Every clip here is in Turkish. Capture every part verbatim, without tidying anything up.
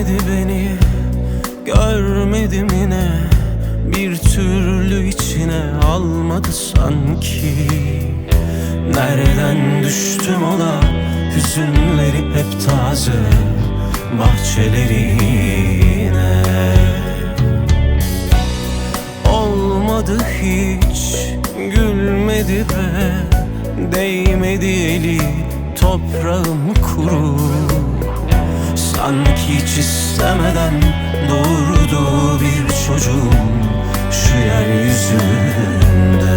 Görmedi beni, görmedim yine, bir türlü içine almadı sanki. Nereden düştüm ola, hüzünleri hep taze bahçelerine. Olmadı hiç, gülmedi be, değmedi eli, toprağım kuru. Sanki hiç istemeden doğurdu bir çocuğum şu yeryüzünde.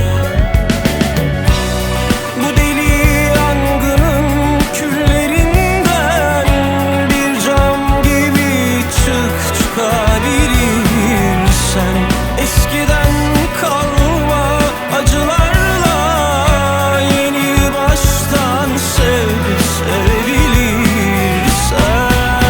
Bu deli yangının küllerinden bir cam gibi çık çıkabilirsen, eskiden kalma acılarla yeni baştan sev sevebilirsen.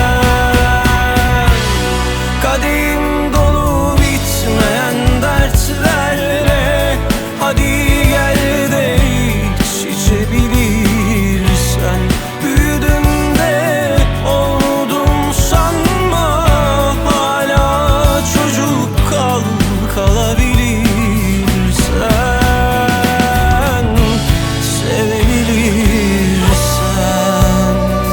Kaderim dolu bitmeyen dertlerle, hadi gel de iç içebilirsen. Büyüdüm de oldum sanma, hala çocuk kal kalabilirsen, sevebilirsen.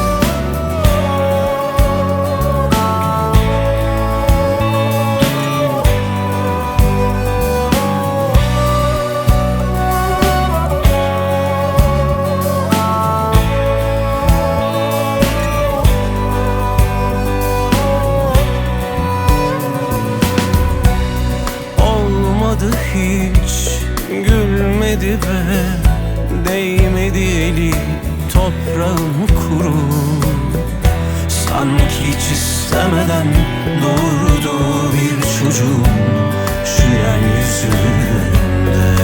Olmadı hiç, gülmedi be, değmedi eli, toprağım kuru. Sanki hiç istemeden doğurdu bir çocuğum şu yeryüzünde.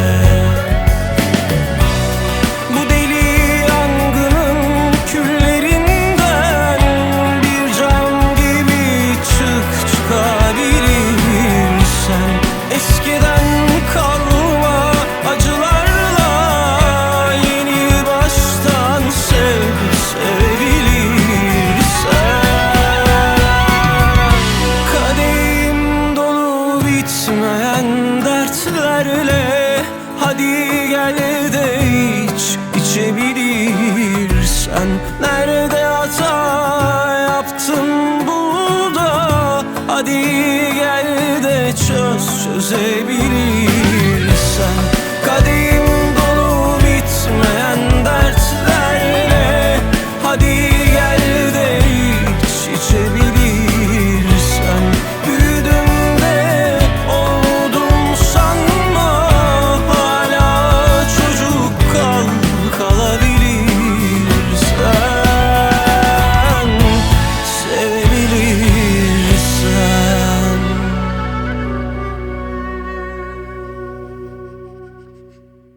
Bu deli yangının küllerinden bir cam gibi çık çıkabilirsen, eskiden kalma acılarla yeni baştan sev sevebilirsen. Kaderim dolu bitmeyen dertlerle, hadi gel de iç içebilirsen. Nerede hata yaptım burada, hadi gel de çöz çözebilirsen.